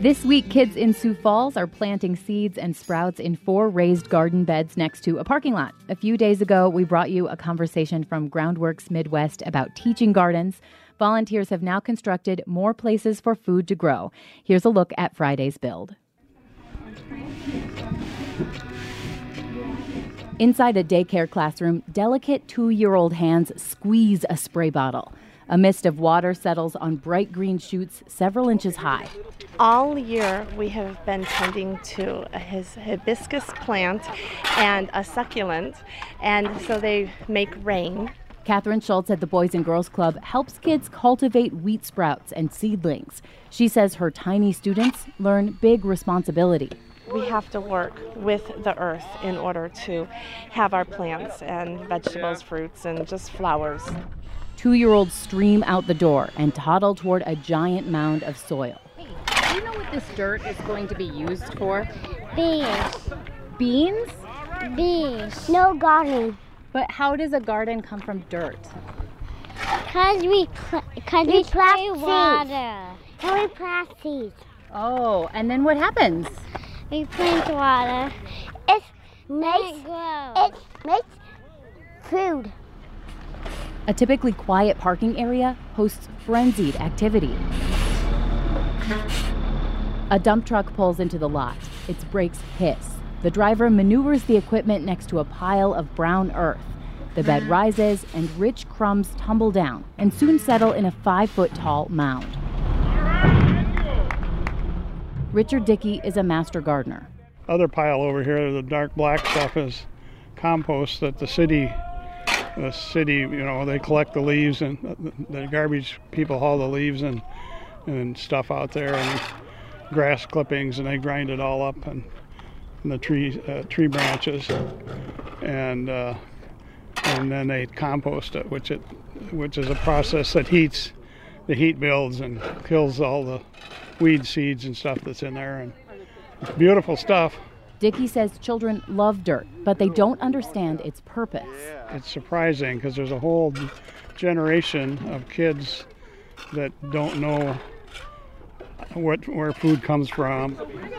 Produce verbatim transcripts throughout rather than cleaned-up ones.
This week, kids in Sioux Falls are planting seeds and sprouts in four raised garden beds next to a parking lot. A few days ago, we brought you a conversation from Groundworks Midwest about teaching gardens. Volunteers have now constructed more places for food to grow. Here's a look at Friday's build. Inside a daycare classroom, delicate two-year-old hands squeeze a spray bottle. A mist of water settles on bright green shoots several inches high. All year we have been tending to his hibiscus plant and a succulent, and so they make rain. Catherine Schultz at the Boys and Girls Club helps kids cultivate wheat sprouts and seedlings. She says her tiny students learn big responsibility. We have to work with the earth in order to have our plants and vegetables, fruits, and just flowers. Two-year-olds stream out the door and toddle toward a giant mound of soil. Hey, do you know what this dirt is going to be used for? Beans. Beans? Beans. No gardening. But how does a garden come from dirt? Because we, pl- cause we, we plant water. And we plant seeds. Oh, and then what happens? We plant water. It makes, it, it makes food. A typically quiet parking area hosts frenzied activity. A dump truck pulls into the lot. Its brakes hiss. The driver maneuvers the equipment next to a pile of brown earth. The bed rises and rich crumbs tumble down and soon settle in a five-foot-tall mound. Richard Dickey is a master gardener. Other pile over here, the dark black stuff, is compost that the city The city, you know, they collect the leaves, and the garbage people haul the leaves and and stuff out there, and grass clippings, and they grind it all up, and, and the tree uh, tree branches, and uh, and then they compost it, which it which is a process that heats, the heat builds and kills all the weed seeds and stuff that's in there, and it's beautiful stuff. Dickey says children love dirt, but they don't understand its purpose. It's surprising because there's a whole generation of kids that don't know what where food comes from.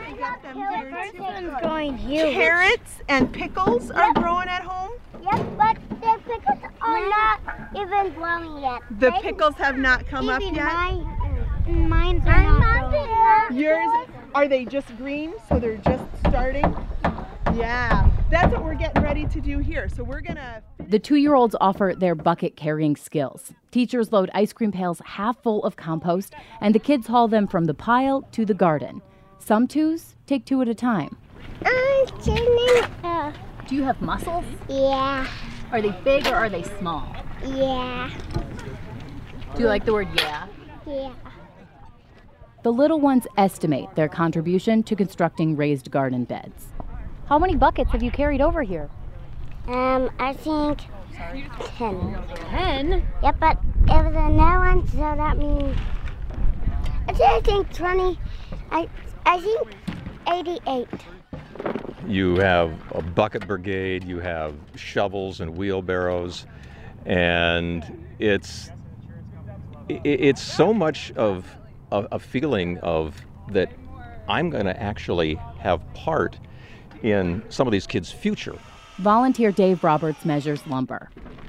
Growing here. Carrots and pickles are yep. growing at home? Yes, but the pickles are not even growing yet. The they, pickles have not come up yet? Mine, mine's are not growing. Yours, are they just green, so they're just starting? Yeah, that's what we're getting ready to do here. So we're gonna... The two-year-olds offer their bucket-carrying skills. Teachers load ice cream pails half full of compost, and the kids haul them from the pile to the garden. Some twos take two at a time. I'm turning up. Do you have mussels? Yeah. Are they big or are they small? Yeah. Do you like the word yeah? Yeah. The little ones estimate their contribution to constructing raised garden beds. How many buckets have you carried over here? Um, I think ten. Ten? Yep, but it was a new one, so that means I think twenty. I I think eighty-eight. You have a bucket brigade, you have shovels and wheelbarrows, and it's it's so much of a, a feeling of that I'm going to actually have part in some of these kids' future. Volunteer Dave Roberts measures lumber.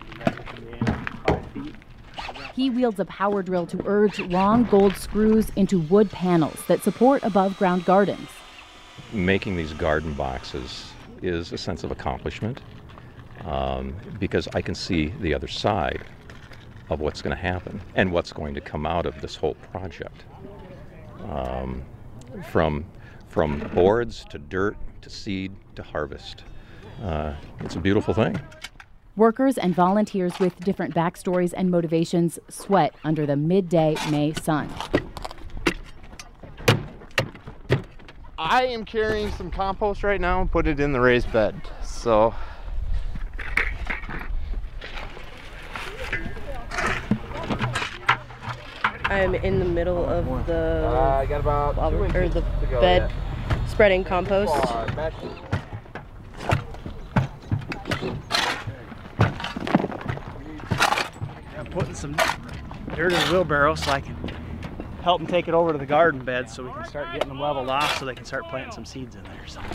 He wields a power drill to urge long gold screws into wood panels that support above-ground gardens. Making these garden boxes is a sense of accomplishment um, because I can see the other side of what's going to happen and what's going to come out of this whole project. Um, from, from boards to dirt to seed to harvest. Uh, it's a beautiful thing. Workers and volunteers with different backstories and motivations sweat under the midday May sun. I am carrying some compost right now and put it in the raised bed. So I'm in the middle of the uh, I got about lava, two or the to go bed yet. Spreading compost. I'm putting some dirt in the wheelbarrow so I can help them take it over to the garden beds so we can start getting them leveled off so they can start planting some seeds in there. So.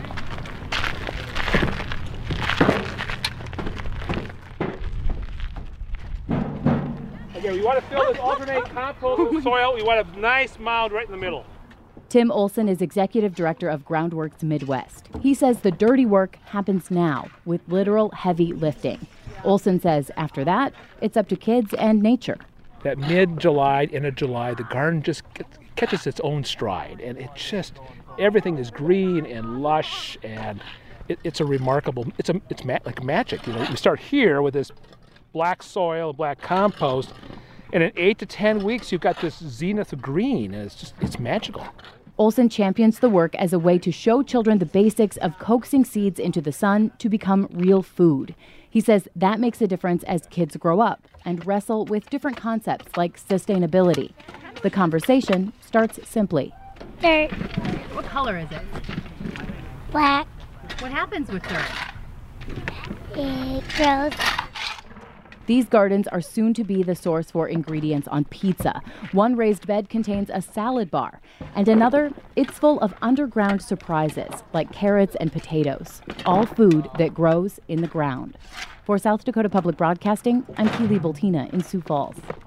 Okay, we want to fill this alternate compost with soil. We want a nice mound right in the middle. Tim Olson is executive director of Groundworks Midwest. He says the dirty work happens now with literal heavy lifting. Olson says after that, it's up to kids and nature. That mid-July, end of July, the garden just gets, catches its own stride, and it just, everything is green and lush, and it, it's a remarkable, it's a, it's ma- like magic. You know, you start here with this black soil, black compost, and in eight to ten weeks, you've got this zenith of green, and it's just, it's magical. Olson champions the work as a way to show children the basics of coaxing seeds into the sun to become real food. He says that makes a difference as kids grow up and wrestle with different concepts like sustainability. The conversation starts simply. Dirt. What color is it? Black. What happens with dirt? It grows. These gardens are soon to be the source for ingredients on pizza. One raised bed contains a salad bar, and another, it's full of underground surprises like carrots and potatoes, all food that grows in the ground. For South Dakota Public Broadcasting, I'm Keely Boltina in Sioux Falls.